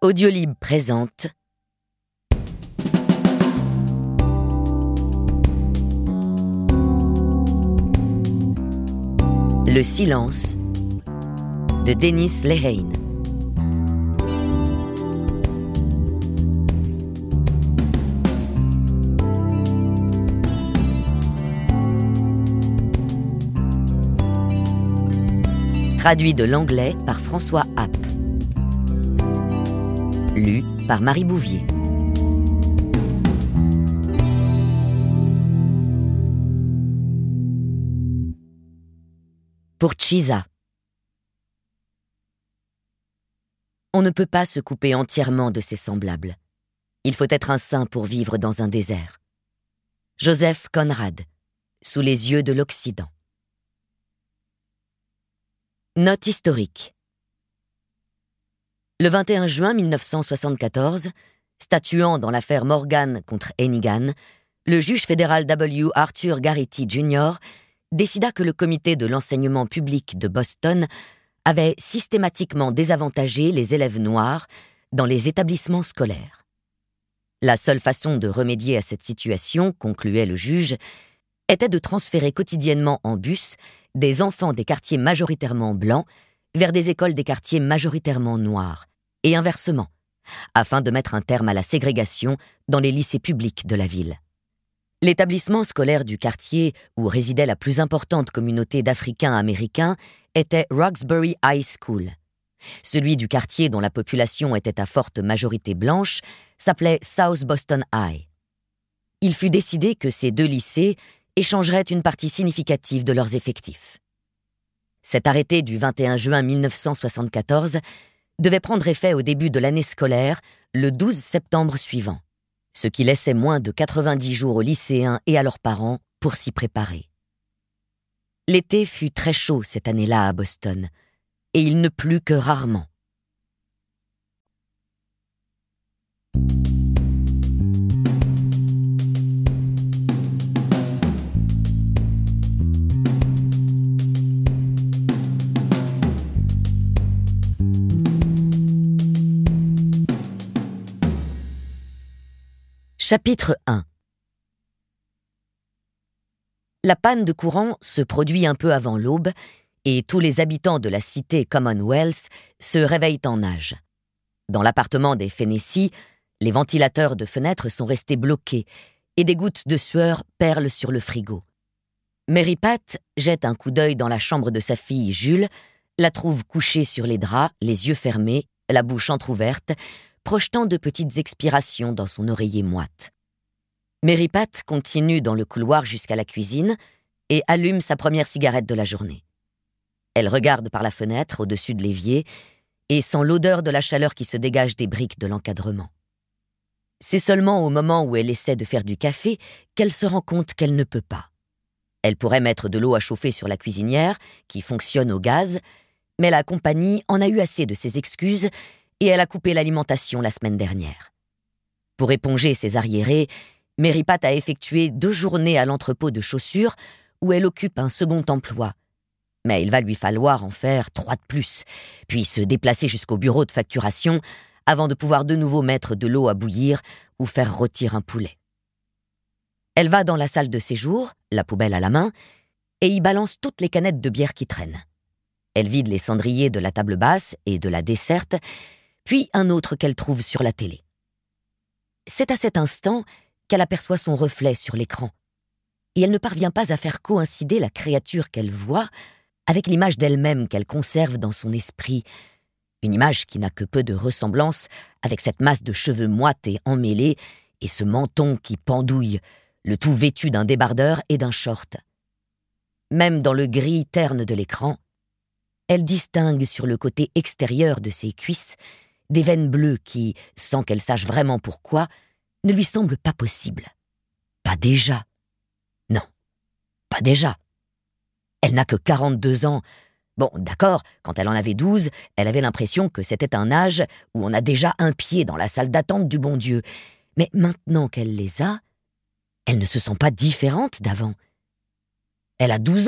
Audiolib présente Le silence de Dennis Lehane. Traduit de l'anglais par François Happ. Lu par Marie Bouvier. Pour Chisa. On ne peut pas se couper entièrement de ses semblables. Il faut être un saint pour vivre dans un désert. Joseph Conrad, Sous les yeux de l'Occident. Note historique. Le 21 juin 1974, statuant dans l'affaire Morgan contre Hannigan, le juge fédéral W. Arthur Garrity Jr. décida que le comité de l'enseignement public de Boston avait systématiquement désavantagé les élèves noirs dans les établissements scolaires. La seule façon de remédier à cette situation, concluait le juge, était de transférer quotidiennement en bus des enfants des quartiers majoritairement blancs vers des écoles des quartiers majoritairement noirs, et inversement, afin de mettre un terme à la ségrégation dans les lycées publics de la ville. L'établissement scolaire du quartier où résidait la plus importante communauté d'Africains-Américains était Roxbury High School. Celui du quartier dont la population était à forte majorité blanche s'appelait South Boston High. Il fut décidé que ces deux lycées échangeraient une partie significative de leurs effectifs. Cet arrêté du 21 juin 1974 devait prendre effet au début de l'année scolaire, le 12 septembre suivant, ce qui laissait moins de 90 jours aux lycéens et à leurs parents pour s'y préparer. L'été fut très chaud cette année-là à Boston, et il ne plut que rarement. Chapitre 1. La panne de courant se produit un peu avant l'aube et tous les habitants de la cité Commonwealth se réveillent en nage. Dans l'appartement des Fennessy, les ventilateurs de fenêtres sont restés bloqués et des gouttes de sueur perlent sur le frigo. Mary Pat jette un coup d'œil dans la chambre de sa fille Jules, la trouve couchée sur les draps, les yeux fermés, la bouche entr'ouverte, projetant de petites expirations dans son oreiller moite. Mary Pat continue dans le couloir jusqu'à la cuisine et allume sa première cigarette de la journée. Elle regarde par la fenêtre au-dessus de l'évier et sent l'odeur de la chaleur qui se dégage des briques de l'encadrement. C'est seulement au moment où elle essaie de faire du café qu'elle se rend compte qu'elle ne peut pas. Elle pourrait mettre de l'eau à chauffer sur la cuisinière, qui fonctionne au gaz, mais la compagnie en a eu assez de ses excuses et elle a coupé l'alimentation la semaine dernière. Pour éponger ses arriérés, Mary Pat a effectué 2 journées à l'entrepôt de chaussures où elle occupe un second emploi. Mais il va lui falloir en faire 3 de plus, puis se déplacer jusqu'au bureau de facturation avant de pouvoir de nouveau mettre de l'eau à bouillir ou faire rôtir un poulet. Elle va dans la salle de séjour, la poubelle à la main, et y balance toutes les canettes de bière qui traînent. Elle vide les cendriers de la table basse et de la desserte, puis un autre qu'elle trouve sur la télé. C'est à cet instant qu'elle aperçoit son reflet sur l'écran, et elle ne parvient pas à faire coïncider la créature qu'elle voit avec l'image d'elle-même qu'elle conserve dans son esprit, une image qui n'a que peu de ressemblance avec cette masse de cheveux moites et emmêlés et ce menton qui pendouille, le tout vêtu d'un débardeur et d'un short. Même dans le gris terne de l'écran, elle distingue sur le côté extérieur de ses cuisses des veines bleues qui, sans qu'elle sache vraiment pourquoi, ne lui semblent pas possibles. Pas déjà. Non, pas déjà. Elle n'a que 42 ans. Bon, d'accord, quand elle en avait 12, elle avait l'impression que c'était un âge où on a déjà un pied dans la salle d'attente du bon Dieu. Mais maintenant qu'elle les a, elle ne se sent pas différente d'avant. Elle a 12